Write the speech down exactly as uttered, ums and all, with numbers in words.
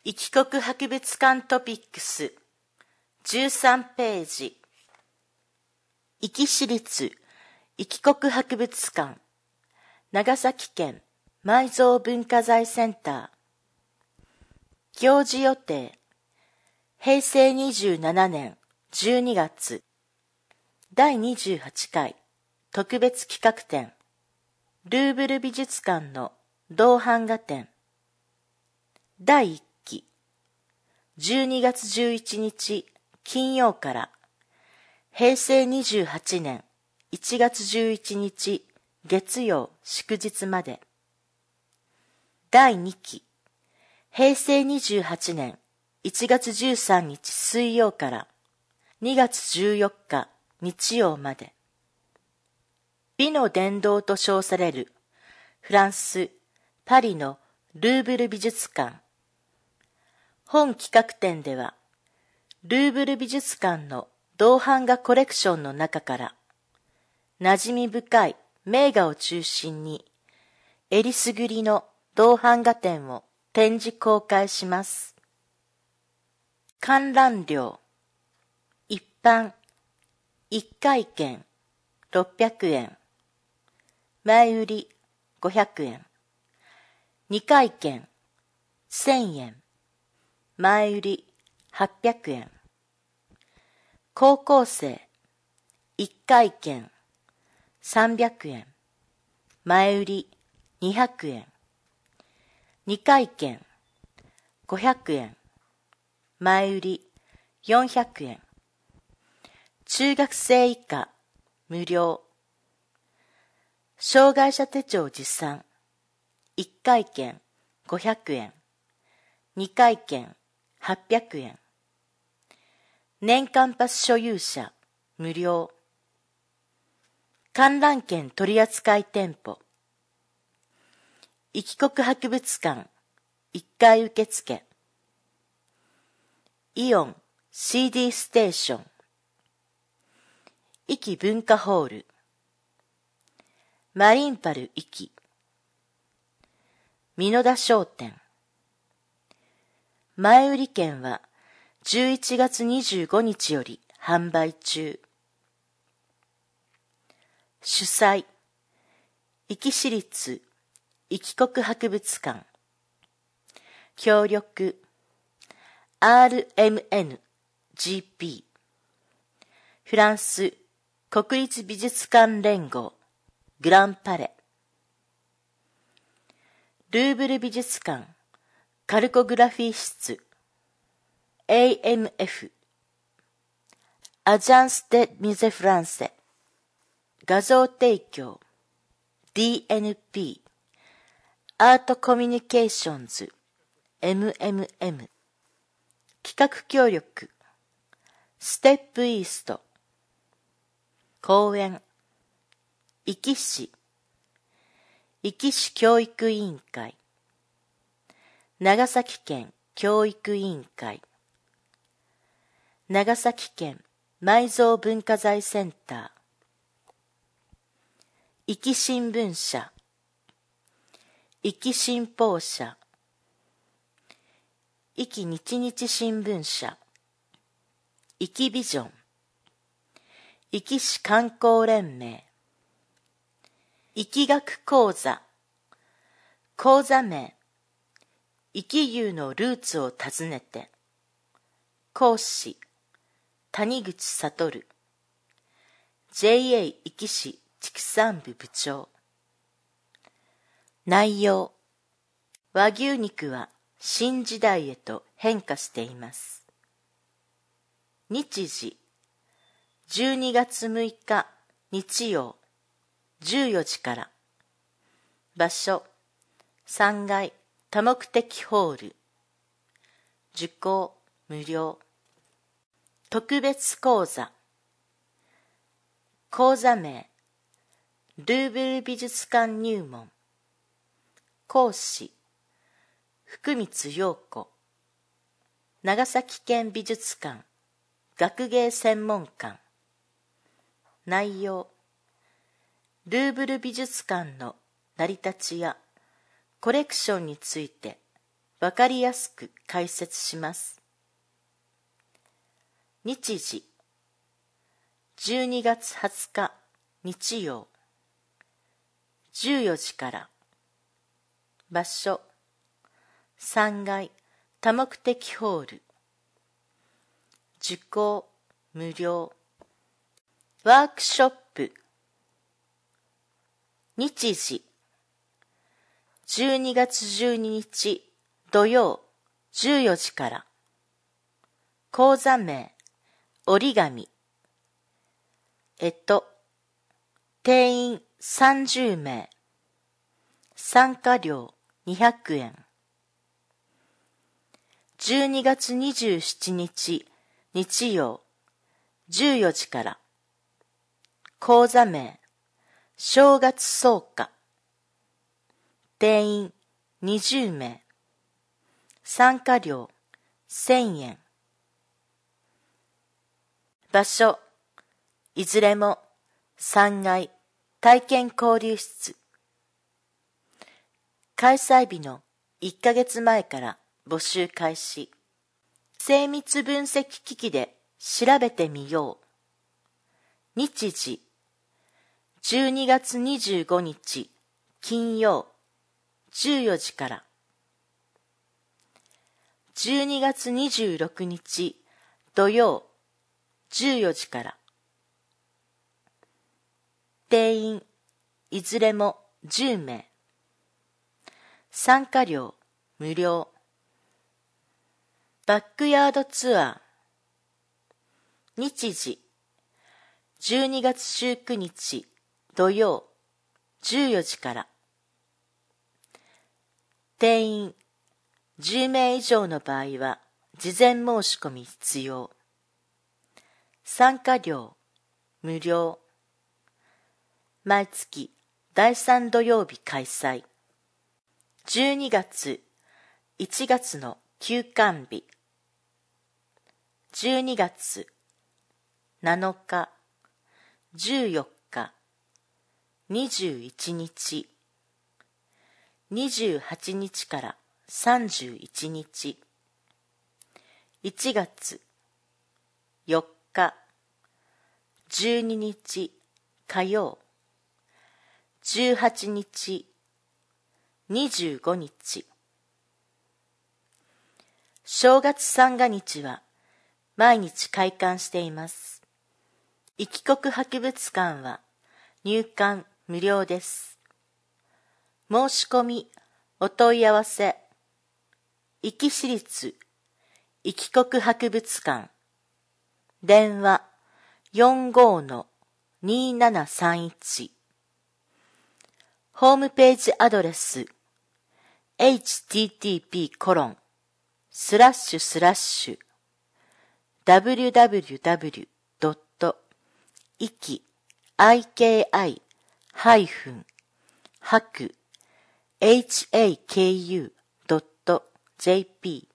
いきこく博物館トピックスじゅうさんページ、壱岐市立いきこく博物館長崎県埋蔵文化財センター。行事予定、平成にじゅうななねんじゅうにがつだいにじゅうはちかい特別企画展、ルーブル美術館の銅版画展。だいいっき、じゅうにがつじゅういちにち金曜から平成にじゅうはちねんいちがつじゅういちにち月曜祝日まで。だいにき、平成にじゅうはちねんいちがつじゅうさんにち水曜からにがつじゅうよっか日曜まで。美の殿堂と称されるフランス・パリのルーブル美術館。本企画展では、ルーブル美術館の銅版画コレクションの中から、馴染み深い名画を中心に、えりすぐりの銅版画展を展示公開します。観覧料、一般、一回券ろっぴゃくえん、前売りごひゃくえん、二回券せんえん、前売りはっぴゃくえん。高校生、一回券さんびゃくえん、前売りにひゃくえん。二回券ごひゃくえん、前売りよんひゃくえん。中学生以下無料。障害者手帳持参、一回券ごひゃくえん、二回券はっぴゃくえん。年間パス所有者無料。観覧券取扱店舗、いきこく博物館いっかい受付、イオン シーディー ステーション、壱岐文化ホール、マリンパル壱岐、美濃田商店。前売り券はじゅういちがつにじゅうごにちより販売中。主催、壱岐市立いきこく博物館。協力、アールエムエヌジーピー、フランス国立美術館連合、グランパレ。ルーブル美術館カルコグラフィー室、エーエムエフ、アジャンス・デ・ミュゼ・フランセ。画像提供、ディーエヌピー、アートコミュニケーションズ、エムエムエム。企画協力、ステップイースト。講演、壱岐市、壱岐市教育委員会、長崎県教育委員会、長崎県埋蔵文化財センター、壱岐新聞社、壱岐新報社、壱岐日日新聞社、壱岐ビジョン、壱岐市観光連盟、壱岐学講座、講座名、壱岐牛のルーツを訪ねて、講師、谷口悟、ジェイエー 壱岐市畜産部部長。内容、和牛肉は新時代へと変化しています。日時、じゅうにがつむいか日曜じゅうよじから。場所、さんがい多目的ホール。受講無料。特別講座。講座名、ルーブル美術館入門。講師、福光陽子。長崎県美術館学芸専門館。内容、ルーブル美術館の成り立ちやコレクションについてわかりやすく解説します。日時じゅうにがつはつか日曜じゅうよじから。場所さんがい多目的ホール。受講無料。ワークショップ日時じゅうにがつじゅうににち土曜じゅうよじから。講座名折り紙。えと定員さんじゅうめい。参加料にひゃくえん。じゅうにがつにじゅうしちにち日曜じゅうよじから。講座名正月草加。定員にじゅうめい。参加料せんえん。場所いずれもさんがい体験交流室。開催日のいっかげつまえから募集開始。精密分析機器で調べてみよう。日時じゅうにがつにじゅうごにち金曜じゅうよじから。じゅうにがつにじゅうろくにち土曜じゅうよじから。定員いずれもじゅうめい。参加料無料。バックヤードツアー日時じゅうにがつじゅうくにち土曜じゅうよじから。定員じゅうめい以上の場合は事前申し込み必要。参加料無料。毎月だいさん土曜日開催。じゅうにがついちがつの休館日。じゅうにがつなのかじゅうよっかにじゅういちにちにじゅうはちにちからさんじゅういちにち。いちがつよっかじゅうににち火曜じゅうはちにちにじゅうごにち。正月三が日は毎日開館しています。いきこく博物館は入館無料です。申し込みお問い合わせ壱岐市立いきこく博物館電話 よんごーのにーななさんいち。ホームページアドレス エイチティーティーピーコロンスラッシュスラッシュダブリュダブリュダブリュドットイキハクハク ハクドットジェーピー